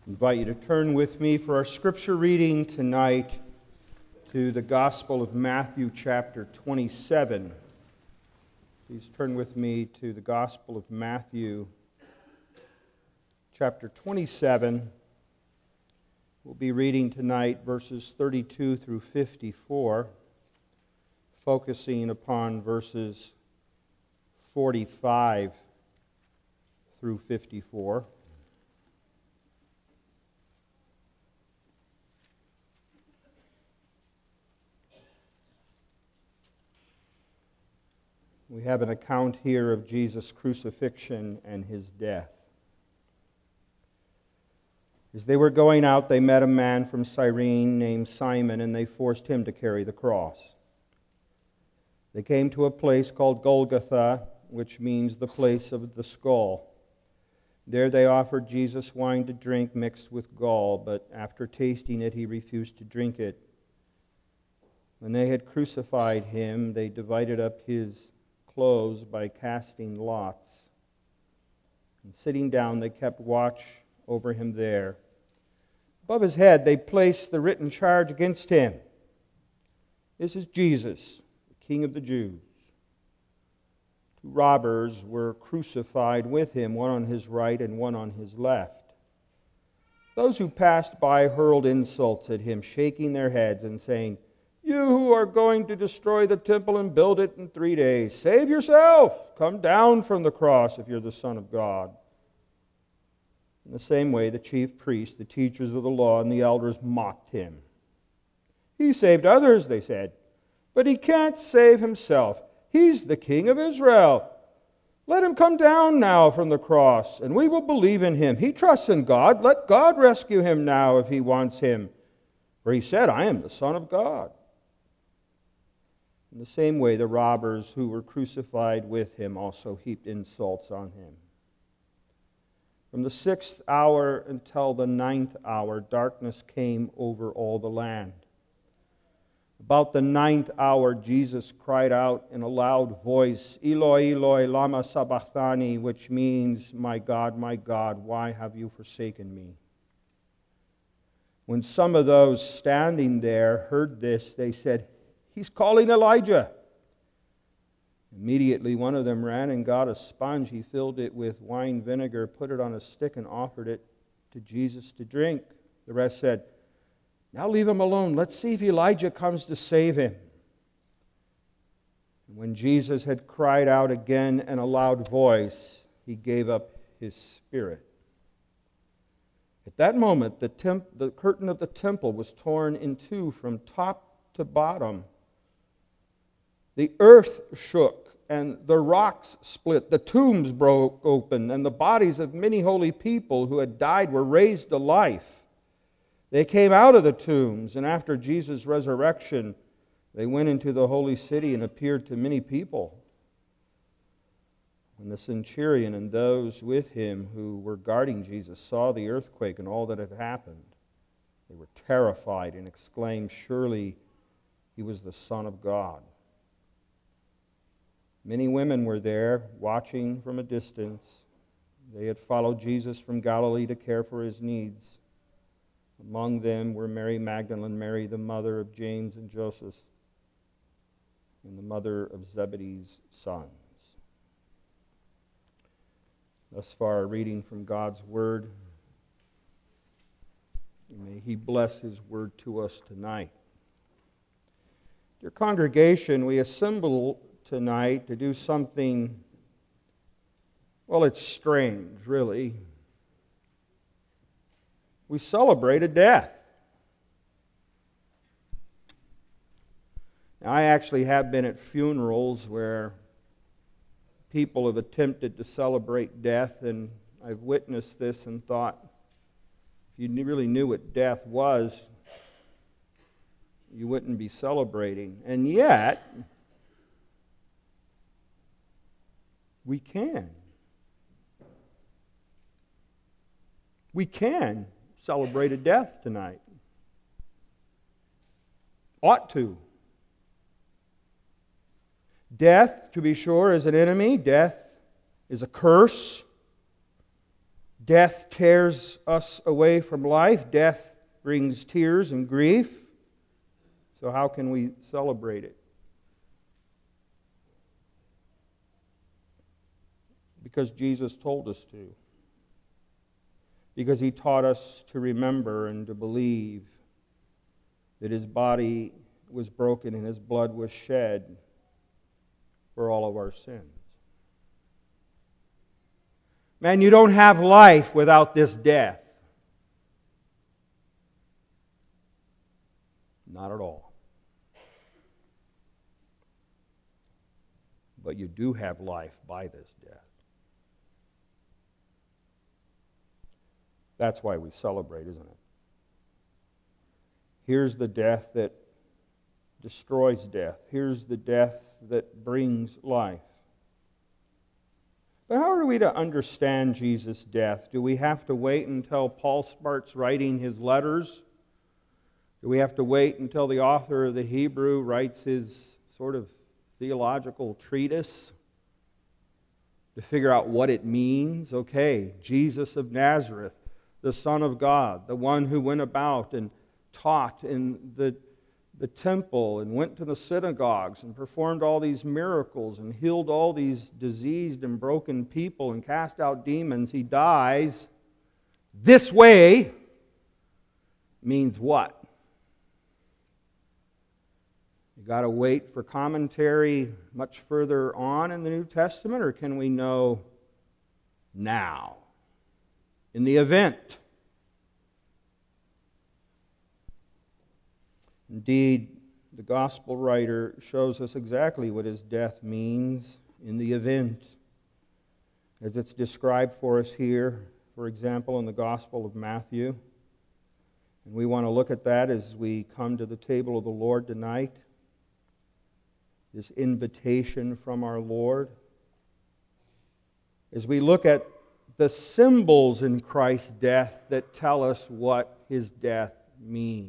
I invite you to turn with me for our scripture reading tonight to the Gospel of Matthew chapter 27. Please turn with me to the Gospel of Matthew chapter 27. We'll be reading tonight verses 32 through 54, focusing upon verses 45 through 54. We have an account here of Jesus' crucifixion and his death. As they were going out, they met a man from Cyrene named Simon, and they forced him to carry the cross. They came to a place called Golgotha, which means the place of the skull. There they offered Jesus wine to drink mixed with gall, but after tasting it, he refused to drink it. When they had crucified him, they divided up his clothes by casting lots. And sitting down, they kept watch over him there. Above his head, they placed the written charge against him. This is Jesus, the King of the Jews. Two robbers were crucified with him, one on his right and one on his left. Those who passed by hurled insults at him, shaking their heads and saying, "You who are going to destroy the temple and build it in 3 days, save yourself! Come down from the cross if you're the Son of God." In the same way, the chief priests, the teachers of the law, and the elders mocked him. "He saved others," they said, "but he can't save himself. He's the King of Israel. Let him come down now from the cross, and we will believe in him. He trusts in God. Let God rescue him now if he wants him. For he said, 'I am the Son of God.'" In the same way, the robbers who were crucified with him also heaped insults on him. From the 6th hour until the 9th hour, darkness came over all the land. About the 9th hour, Jesus cried out in a loud voice, "Eloi, Eloi, lama sabachthani," which means, my God, why have you forsaken me?" When some of those standing there heard this, they said, "He's calling Elijah." Immediately one of them ran and got a sponge. He filled it with wine vinegar, put it on a stick, and offered it to Jesus to drink. The rest said, "Now leave him alone. Let's see if Elijah comes to save him." And when Jesus had cried out again in a loud voice, he gave up his spirit. At that moment, the curtain of the temple was torn in two from top to bottom. The earth shook and the rocks split. The tombs broke open, and the bodies of many holy people who had died were raised to life. They came out of the tombs, and after Jesus' resurrection, they went into the holy city and appeared to many people. When the centurion and those with him who were guarding Jesus saw the earthquake and all that had happened, they were terrified and exclaimed, "Surely he was the Son of God." Many women were there, watching from a distance. They had followed Jesus from Galilee to care for his needs. Among them were Mary Magdalene, Mary the mother of James and Joseph, and the mother of Zebedee's sons. Thus far, a reading from God's Word. May He bless His Word to us tonight. Dear congregation, we assemble tonight to do something, well, it's strange, really. We celebrate a death. Now, I actually have been at funerals where people have attempted to celebrate death, and I've witnessed this and thought, if you really knew what death was, you wouldn't be celebrating. And yet, we can. We can celebrate a death tonight. Ought to. Death, to be sure, is an enemy. Death is a curse. Death tears us away from life. Death brings tears and grief. So how can we celebrate it? Because Jesus told us to. Because He taught us to remember and to believe that His body was broken and His blood was shed for all of our sins. Man, you don't have life without this death. Not at all. But you do have life by this death. That's why we celebrate, isn't it? Here's the death that destroys death. Here's the death that brings life. But how are we to understand Jesus' death? Do we have to wait until Paul starts writing his letters? Do we have to wait until the author of the Hebrew writes his sort of theological treatise to figure out what it means? Okay, Jesus of Nazareth, the Son of God, the one who went about and taught in the temple and went to the synagogues and performed all these miracles and healed all these diseased and broken people and cast out demons. He dies this way means what? You got to wait for commentary much further on in the New Testament, or can we know now in the event? Indeed, the gospel writer shows us exactly what his death means in the event, as it's described for us here, for example, in the Gospel of Matthew. And we want to look at that as we come to the table of the Lord tonight. This invitation from our Lord. As we look at the symbols in Christ's death that tell us what His death means.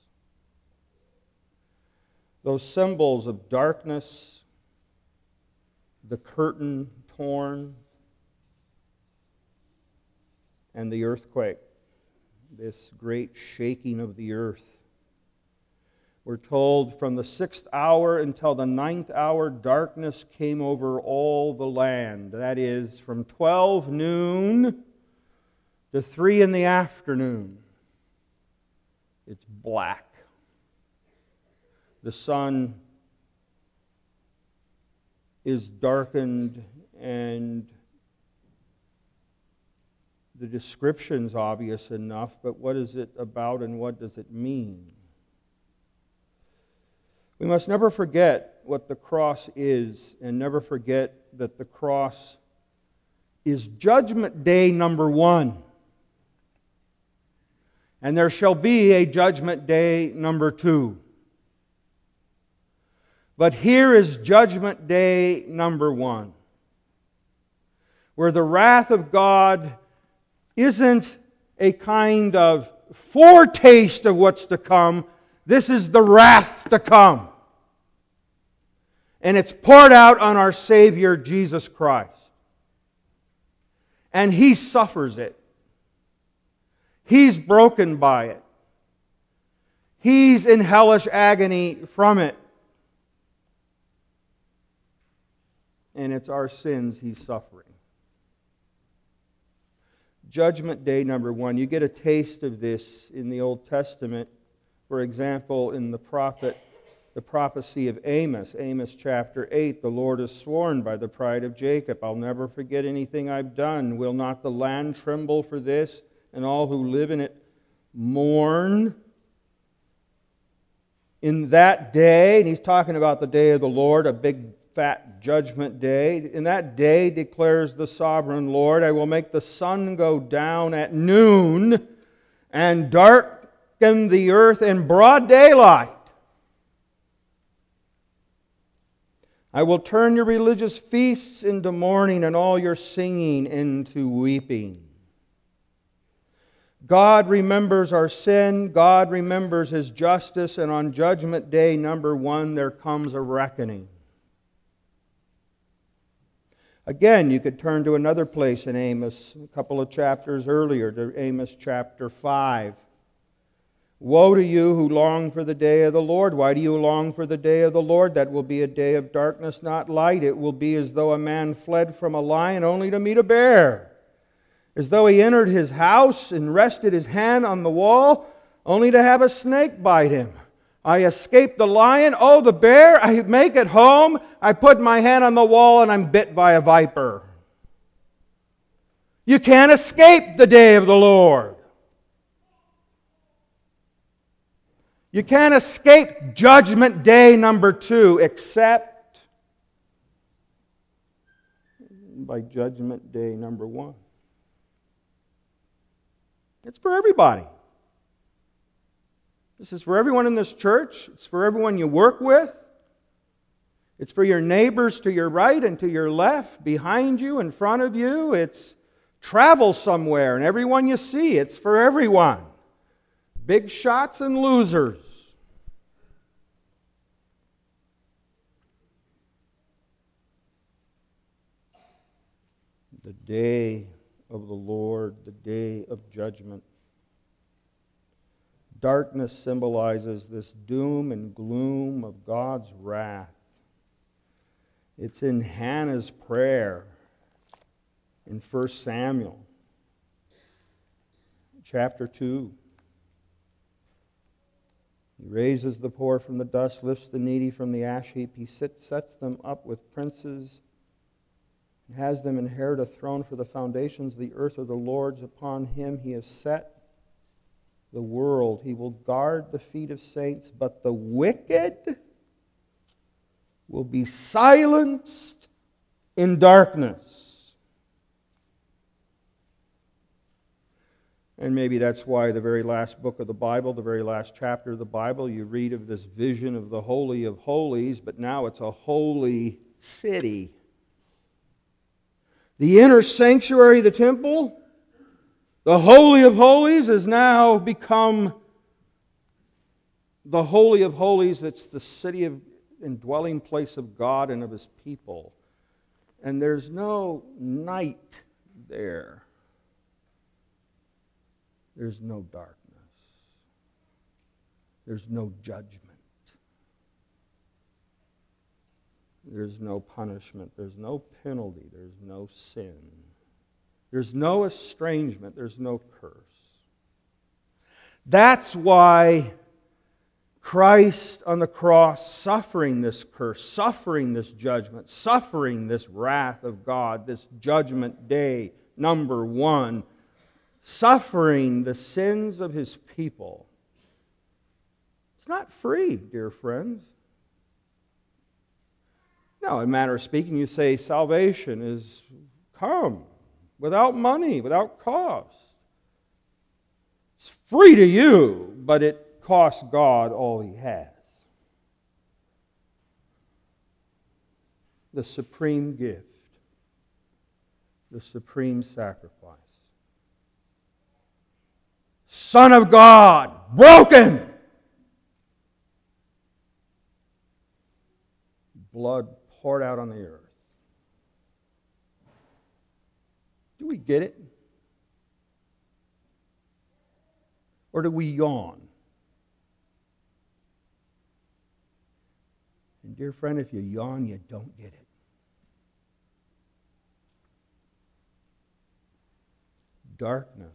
Those symbols of darkness, the curtain torn, and the earthquake, this great shaking of the earth. We're told from the 6th hour until the 9th hour, darkness came over all the land. That is, from 12 noon to 3 in the afternoon. It's black. The sun is darkened, and the description's obvious enough, but what is it about and what does it mean? We must never forget what the cross is, and never forget that the cross is Judgment Day number 1. And there shall be a Judgment Day number 2. But here is Judgment Day number 1, where the wrath of God isn't a kind of foretaste of what's to come. This is the wrath to come. And it's poured out on our Savior, Jesus Christ. And He suffers it. He's broken by it. He's in hellish agony from it. And it's our sins He's suffering. Judgment Day number 1. You get a taste of this in the Old Testament. For example, in the prophecy of Amos. Amos chapter 8. The Lord has sworn by the pride of Jacob, I'll never forget anything I've done. Will not the land tremble for this, and all who live in it mourn? In that day, and he's talking about the day of the Lord, a big fat judgment day. In that day, declares the sovereign Lord, I will make the sun go down at noon and darken the earth in broad daylight. I will turn your religious feasts into mourning and all your singing into weeping. God remembers our sin. God remembers His justice. And on Judgment Day number 1, there comes a reckoning. Again, you could turn to another place in Amos, a couple of chapters earlier, to Amos chapter 5. Woe to you who long for the day of the Lord. Why do you long for the day of the Lord? That will be a day of darkness, not light. It will be as though a man fled from a lion only to meet a bear. As though he entered his house and rested his hand on the wall only to have a snake bite him. I escaped the lion, oh the bear, I make it home, I put my hand on the wall and I'm bit by a viper. You can't escape the day of the Lord. You can't escape Judgment Day number 2 except by Judgment Day number 1. It's for everybody. This is for everyone in this church. It's for everyone you work with. It's for your neighbors to your right and to your left, behind you, in front of you. It's travel somewhere and everyone you see. It's for everyone. Big shots and losers. The day of the Lord, the day of judgment. Darkness symbolizes this doom and gloom of God's wrath. It's in Hannah's prayer in 1 Samuel chapter 2. He raises the poor from the dust, lifts the needy from the ash heap. He sets them up with princes and has them inherit a throne, for the foundations of the earth are the Lord's. Upon him he has set the world. He will guard the feet of saints, but the wicked will be silenced in darkness. And maybe that's why the very last book of the Bible, the very last chapter of the Bible, you read of this vision of the Holy of Holies, but now it's a holy city. The inner sanctuary, the temple, the Holy of Holies, has now become the Holy of Holies. That's the city of and dwelling place of God and of His people. And there's no night there. There's no darkness. There's no judgment. There's no punishment. There's no penalty. There's no sin. There's no estrangement. There's no curse. That's why Christ on the cross, suffering this curse, suffering this judgment, suffering this wrath of God, this judgment day, number 1, suffering the sins of His people. It's not free, dear friends. Now, in a manner of speaking, you say salvation is come without money, without cost. It's free to you, but it costs God all He has. The supreme gift, the supreme sacrifice. Son of God, broken. Blood poured out on the earth. Do we get it? Or do we yawn? And dear friend, if you yawn, you don't get it. Darkness.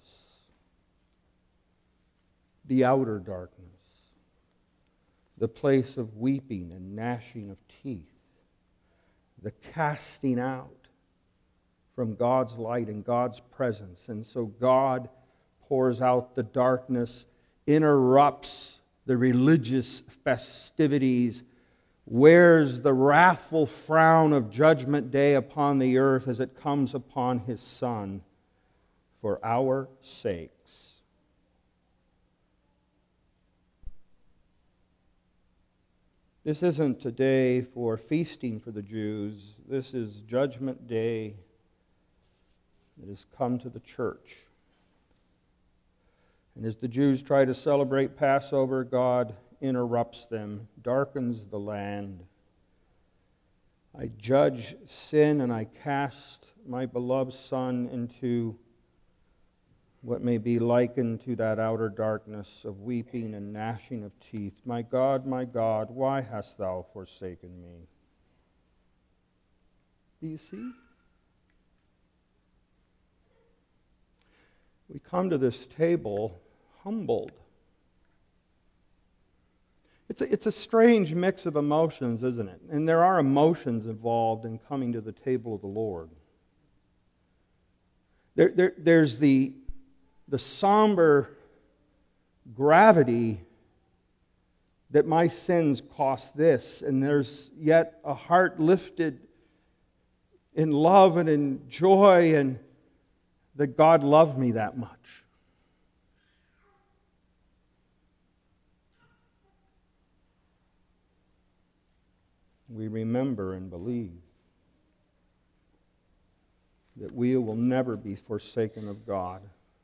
The outer darkness. The place of weeping and gnashing of teeth. The casting out from God's light and God's presence. And so God pours out the darkness, interrupts the religious festivities, wears the wrathful frown of Judgment Day upon the earth as it comes upon His Son for our sakes. This isn't a day for feasting for the Jews. This is Judgment Day that has come to the church. And as the Jews try to celebrate Passover, God interrupts them, darkens the land, I judge sin and I cast my beloved Son into what may be likened to that outer darkness of weeping and gnashing of teeth. My God, why hast thou forsaken me? Do you see? We come to this table humbled. It's a strange mix of emotions, isn't it? And there are emotions involved in coming to the table of the Lord. There's the somber gravity that my sins cost this, and there's yet a heart lifted in love and in joy, and that God loved me that much. We remember and believe that we will never be forsaken of God.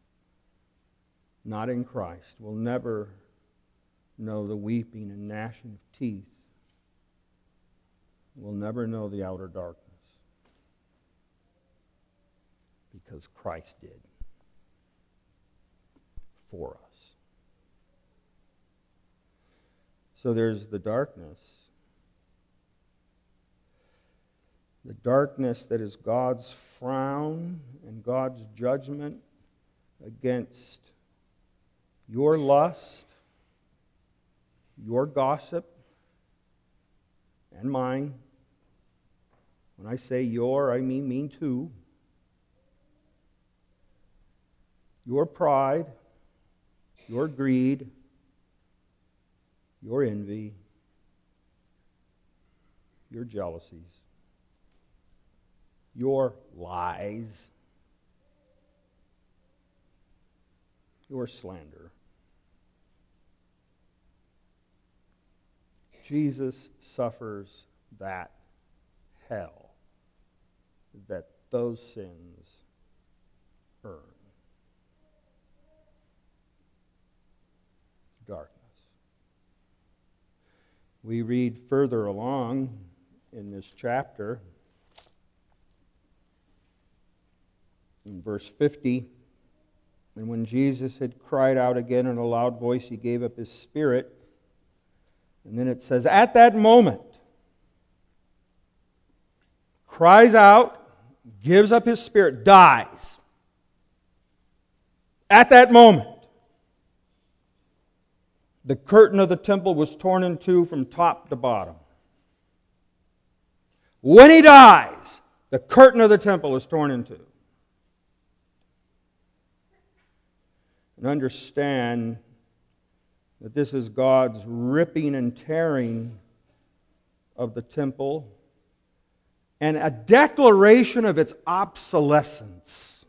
Not in Christ. We'll never know the weeping and gnashing of teeth. We'll never know the outer darkness. Because Christ did. For us. So there's the darkness. The darkness that is God's frown and God's judgment against your lust, your gossip, and mine. When I say your, I mean too. Your pride, your greed, your envy, your jealousies, your lies, your slander. Jesus suffers that hell that those sins earn. Darkness. We read further along in this chapter, in verse 50, and when Jesus had cried out again in a loud voice, he gave up his spirit. And then it says, at that moment, cries out, gives up his spirit, dies. At that moment, the curtain of the temple was torn in two from top to bottom. When he dies, the curtain of the temple is torn in two. And understand that this is God's ripping and tearing of the temple and a declaration of its obsolescence.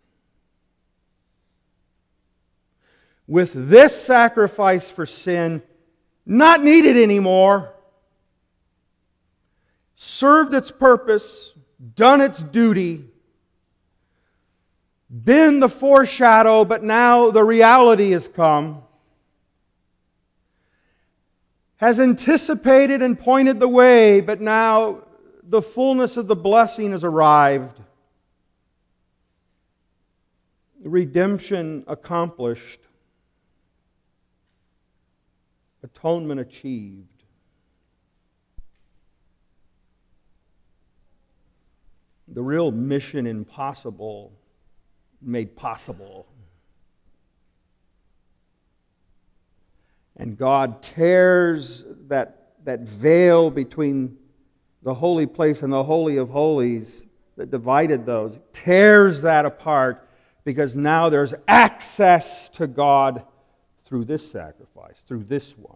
With this sacrifice for sin not needed anymore, served its purpose, done its duty, been the foreshadow, but now the reality has come, has anticipated and pointed the way, but now the fullness of the blessing has arrived. Redemption accomplished. Atonement achieved. The real mission impossible made possible. And God tears that veil between the holy place and the Holy of Holies that divided those. Tears that apart because now there's access to God through this sacrifice, through this one.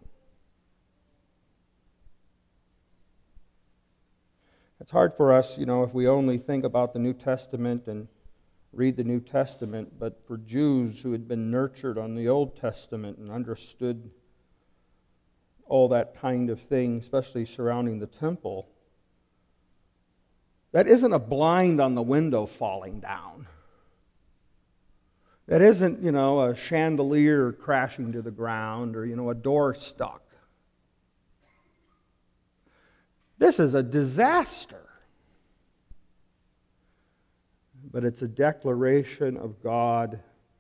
It's hard for us, if we only think about the New Testament and read the New Testament, but for Jews who had been nurtured on the Old Testament and understood all that kind of thing, especially surrounding the temple, that isn't a blind on the window falling down. That isn't, a chandelier crashing to the ground or, a door stuck. This is a disaster. but it's a declaration of God,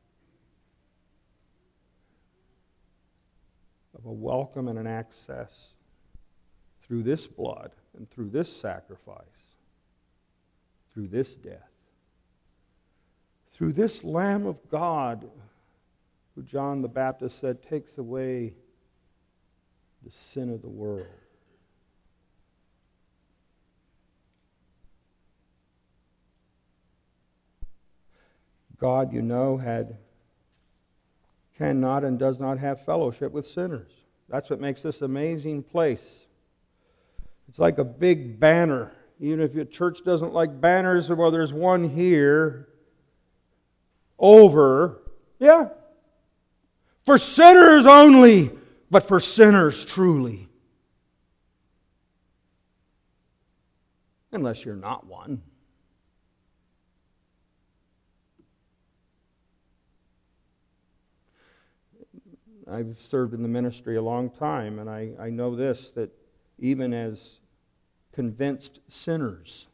of a welcome and an access through this blood and through this sacrifice, through this death, through this Lamb of God who John the Baptist said takes away the sin of the world. God, you know, cannot and does not have fellowship with sinners. That's what makes this amazing place. It's like a big banner. Even if your church doesn't like banners, well, there's one here over, for sinners only, but for sinners truly. Unless you're not one. I've served in the ministry a long time, and I know this, that even as convinced sinners,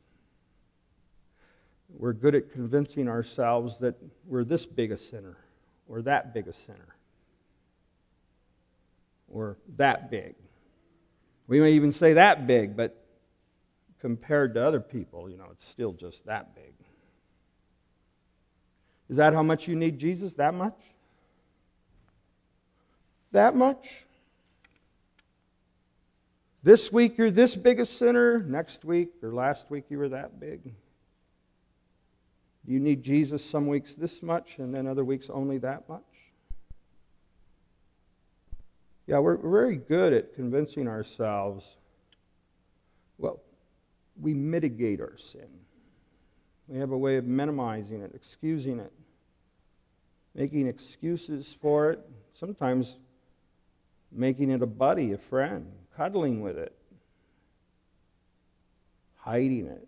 we're good at convincing ourselves that we're this big a sinner, or that big a sinner, or that big. We may even say that big, but compared to other people, it's still just that big. Is that how much you need Jesus? That much? That much? This week you're this big a sinner, next week or last week you were that big. Do you need Jesus some weeks this much and then other weeks only that much? Yeah, we're very good at convincing ourselves. Well, we mitigate our sin. We have a way of minimizing it, excusing it, making excuses for it, sometimes making it a buddy, a friend, cuddling with it, hiding it,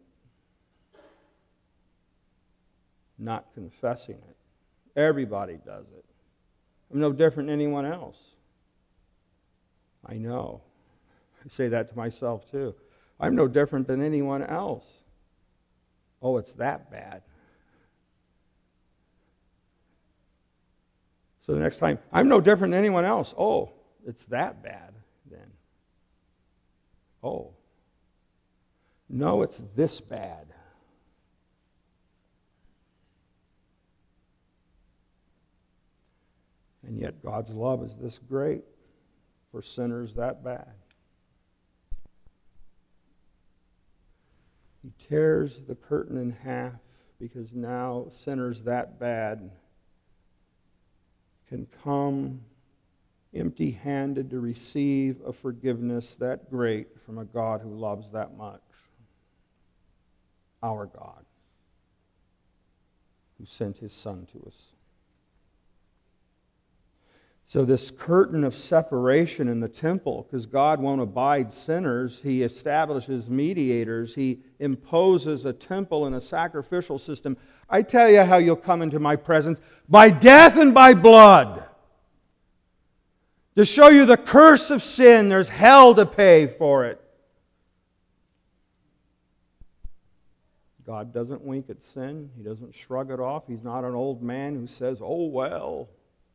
not confessing it. Everybody does it. I'm no different than anyone else. I know. I say that to myself too. I'm no different than anyone else. Oh, it's that bad. So the next time, I'm no different than anyone else. Oh, it's that bad then. Oh. No, it's this bad. And yet God's love is this great for sinners that bad. He tears the curtain in half because now sinners that bad can come empty-handed to receive a forgiveness that great from a God who loves that much. Our God, who sent His Son to us. So this curtain of separation in the temple, because God won't abide sinners, He establishes mediators. He imposes a temple and a sacrificial system. I tell you how you'll come into my presence, by death and by blood. To show you the curse of sin, there's hell to pay for it. God doesn't wink at sin. He doesn't shrug it off. He's not an old man who says, oh well.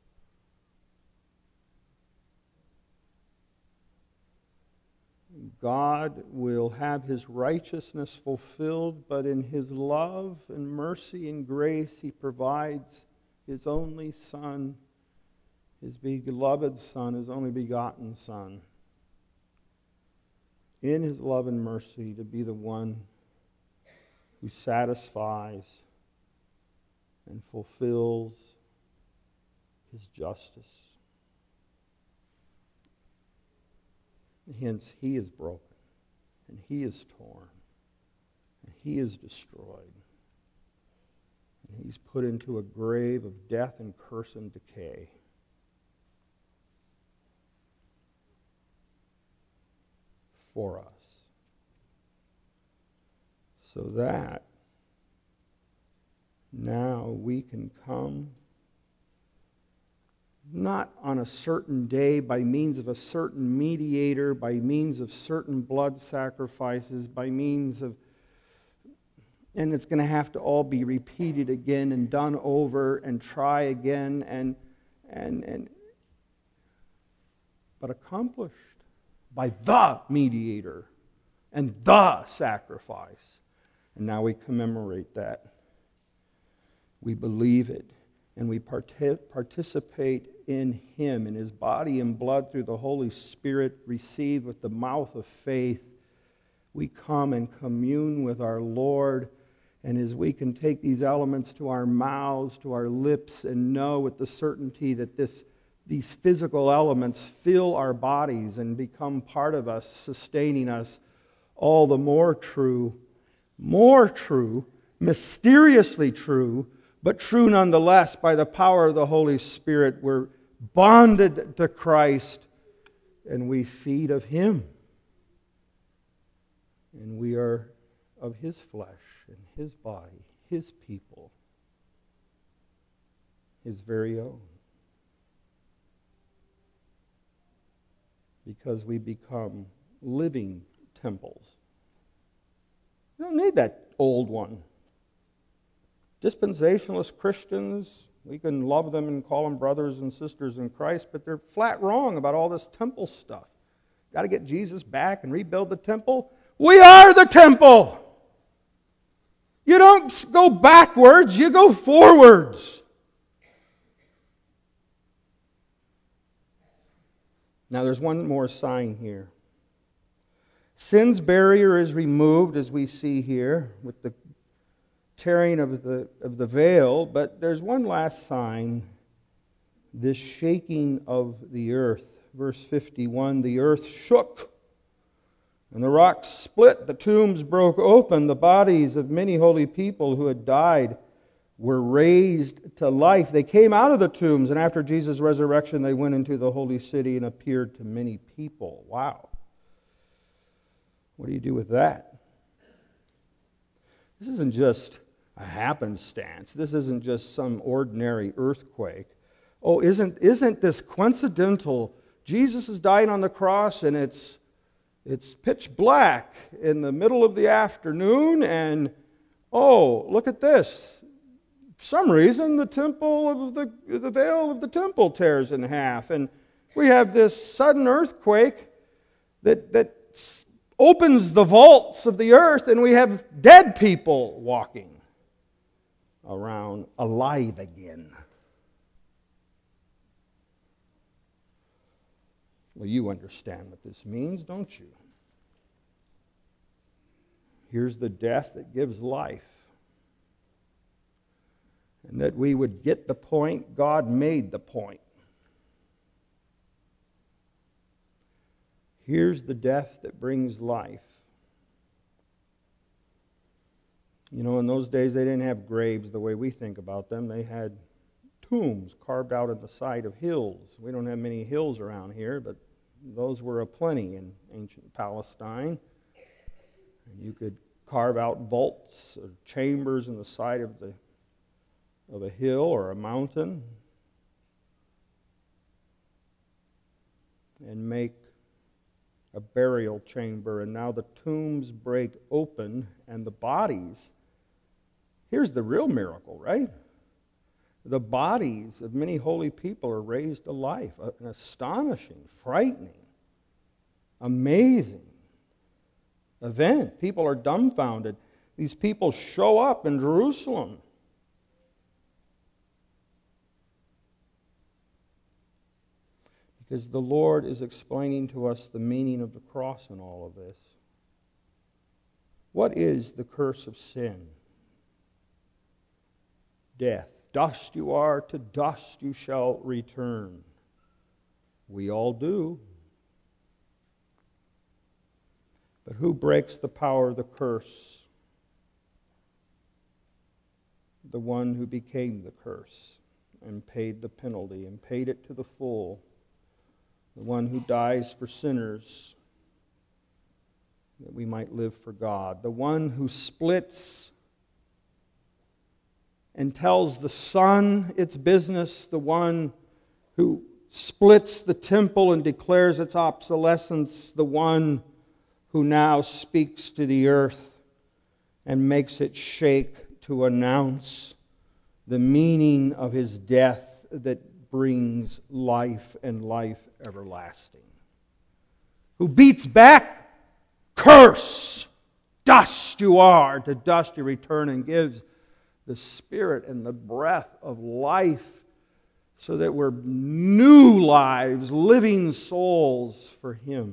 God will have His righteousness fulfilled, but in His love and mercy and grace, He provides His only Son, His beloved Son, His only begotten Son, in His love and mercy to be the one who satisfies and fulfills His justice. Hence, He is broken, and He is torn, and He is destroyed. And He's put into a grave of death and curse and decay. For us. So that now we can come not on a certain day by means of a certain mediator, by means of certain blood sacrifices, by means of And it's going to have to all be repeated again and done over and try again but accomplished by the mediator and the sacrifice. And now we commemorate that. We believe it, and we participate in Him, in His body and blood through the Holy Spirit, received with the mouth of faith. We come and commune with our Lord, and as we can take these elements to our mouths, to our lips, and know with the certainty that these physical elements fill our bodies and become part of us, sustaining us, all the more true, mysteriously true, but true nonetheless by the power of the Holy Spirit. We're bonded to Christ, and we feed of Him. And we are of His flesh and His body, His people, His very own. Because we become living temples. You don't need that old one. Dispensationalist Christians, we can love them and call them brothers and sisters in Christ, but they're flat wrong about all this temple stuff. Got to get Jesus back and rebuild the temple. We are the temple. You don't go backwards, you go forwards. Now there's one more sign here. Sin's barrier is removed, as we see here, with the tearing of the veil, but there's one last sign, this shaking of the earth. Verse 51, the earth shook, and the rocks split, the tombs broke open, the bodies of many holy people who had died were raised to life. They came out of the tombs, and after Jesus' resurrection, they went into the holy city and appeared to many people. Wow. What do you do with that? This isn't just a happenstance. This isn't just some ordinary earthquake. Oh, isn't this coincidental? Jesus is dying on the cross, and it's pitch black in the middle of the afternoon, and oh, look at this. For some reason, the veil of the temple tears in half, and we have this sudden earthquake that opens the vaults of the earth, and we have dead people walking around alive again. Well, you understand what this means, don't you? Here's the death that gives life. And that we would get the point, God made the point. Here's the death that brings life. You know, in those days they didn't have graves the way we think about them. They had tombs carved out of the side of hills. We don't have many hills around here, but those were aplenty in ancient Palestine. And you could carve out vaults or chambers in the side of a hill or a mountain and make a burial chamber. And now the tombs break open, and the bodies, here's the real miracle, right? The bodies of many holy people are raised to life. An astonishing, frightening, amazing event. People are dumbfounded. These people show up in Jerusalem. Because the Lord is explaining to us the meaning of the cross in all of this. What is the curse of sin? Death. Dust you are, to dust you shall return. We all do. But who breaks the power of the curse? The one who became the curse and paid the penalty and paid it to the full. The one who dies for sinners that we might live for God. The one who splits and tells the sun its business. The one who splits the temple and declares its obsolescence. The one who now speaks to the earth and makes it shake to announce the meaning of his death that brings life and life everlasting. Who beats back, curse, dust you are, to dust you return, and gives the spirit and the breath of life so that we're new lives, living souls for him.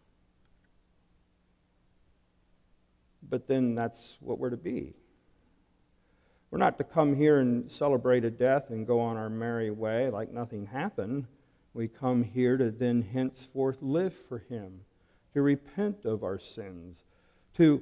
But then that's what we're to be. We're not to come here and celebrate a death and go on our merry way like nothing happened. We come here to then henceforth live for him, to repent of our sins, to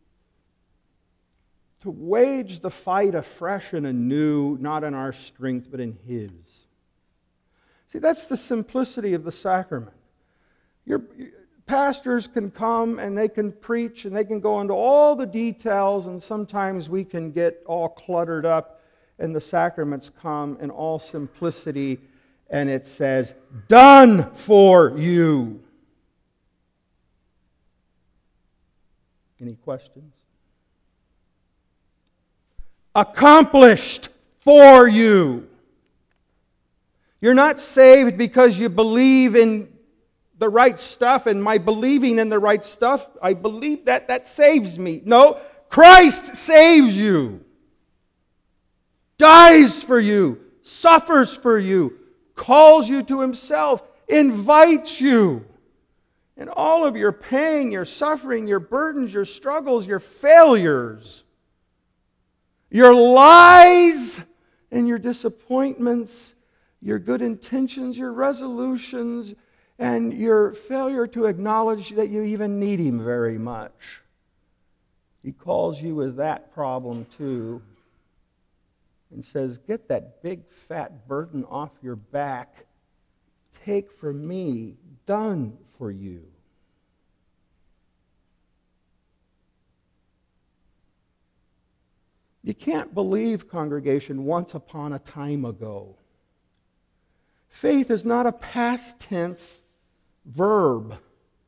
wage the fight afresh and anew, not in our strength, but in his. See, that's the simplicity of the sacrament. Your pastors can come and they can preach and they can go into all the details, and sometimes we can get all cluttered up, and the sacraments come in all simplicity, and it says, done for you. Any questions? Accomplished for you. You're not saved because you believe in the right stuff, and my believing in the right stuff, I believe that saves me. No, Christ saves you. Dies for you, suffers for you, calls you to himself, invites you. And all of your pain, your suffering, your burdens, your struggles, your failures, your lies and your disappointments, your good intentions, your resolutions, and your failure to acknowledge that you even need him very much. He calls you with that problem too and says, get that big fat burden off your back. Take from me, done for you. You can't believe, congregation, once upon a time ago. Faith is not a past tense verb.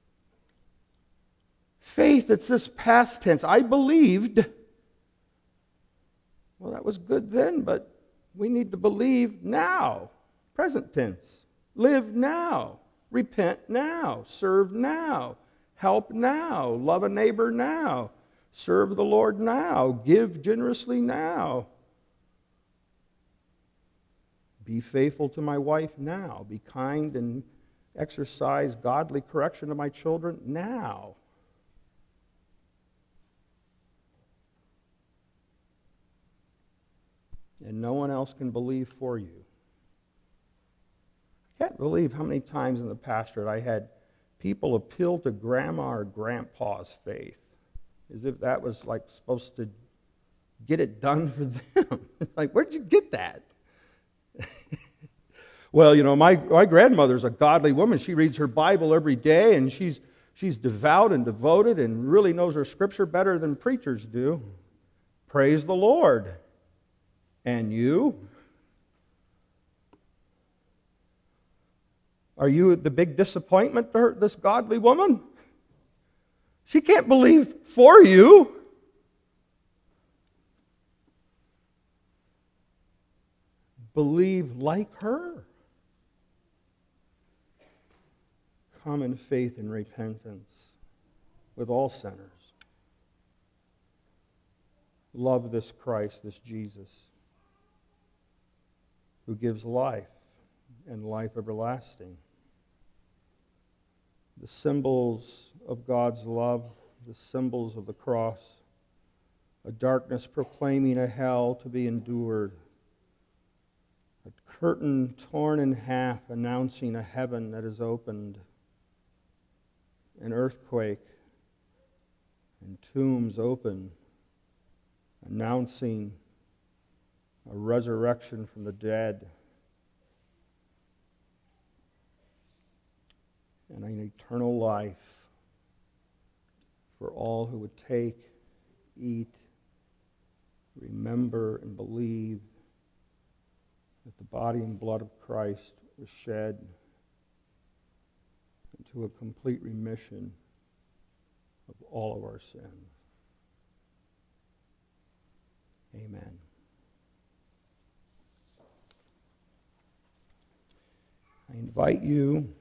Faith, it's this past tense. I believed. Well, that was good then, but we need to believe now. Present tense. Live now. Repent now. Serve now. Help now. Love a neighbor now. Serve the Lord now. Give generously now. Be faithful to my wife now. Be kind and exercise godly correction to my children now. And no one else can believe for you. I can't believe how many times in the pastorate I had people appeal to grandma or grandpa's faith, as if that was like supposed to get it done for them. Like, where'd you get that? Well, you know, my grandmother's a godly woman. She reads her Bible every day, and she's devout and devoted and really knows her scripture better than preachers do. Praise the Lord. And you? Are you the big disappointment to her, this godly woman? She can't believe for you. Believe like her. Come in faith and repentance with all sinners. Love this Christ, this Jesus, who gives life and life everlasting. The symbols of God's love, the symbols of the cross, a darkness proclaiming a hell to be endured, a curtain torn in half announcing a heaven that is opened, an earthquake, and tombs open, announcing a resurrection from the dead, and an eternal life for all who would take, eat, remember, and believe that the body and blood of Christ was shed into a complete remission of all of our sins. Amen. I invite you